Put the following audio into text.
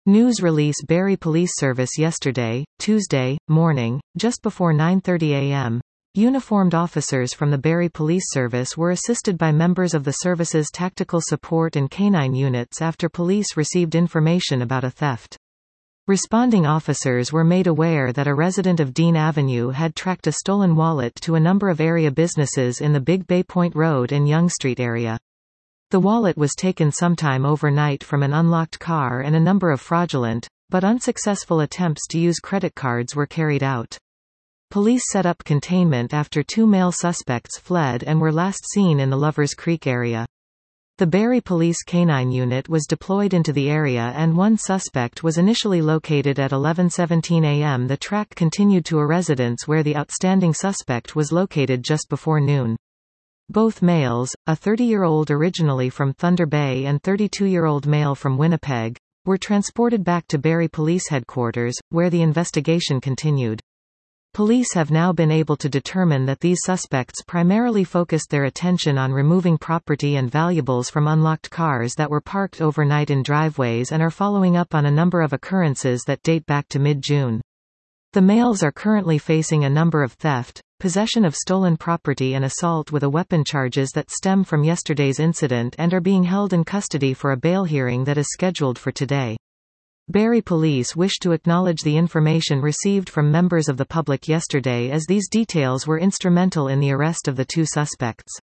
News release Barrie Police Service yesterday, Tuesday, morning, just before 9:30 a.m. Uniformed officers from the Barrie Police Service were assisted by members of the service's tactical support and canine units after police received information about a theft. Responding officers were made aware that a resident of Dean Avenue had tracked a stolen wallet to a number of area businesses in the Big Bay Point Road and Yonge Street area. The wallet was taken sometime overnight from an unlocked car and a number of fraudulent, but unsuccessful attempts to use credit cards were carried out. Police set up containment after two male suspects fled and were last seen in the Lovers Creek area. The Barrie Police Canine Unit was deployed into the area and one suspect was initially located at 11:17 a.m. The track continued to a residence where the outstanding suspect was located just before noon. Both males, a 30-year-old originally from Thunder Bay and 32-year-old male from Winnipeg, were transported back to Barrie Police Headquarters, where the investigation continued. Police have now been able to determine that these suspects primarily focused their attention on removing property and valuables from unlocked cars that were parked overnight in driveways and are following up on a number of occurrences that date back to mid-June. The males are currently facing a number of theft, possession of stolen property and assault with a weapon charges that stem from yesterday's incident and are being held in custody for a bail hearing that is scheduled for today. Barrie Police wish to acknowledge the information received from members of the public yesterday as these details were instrumental in the arrest of the two suspects.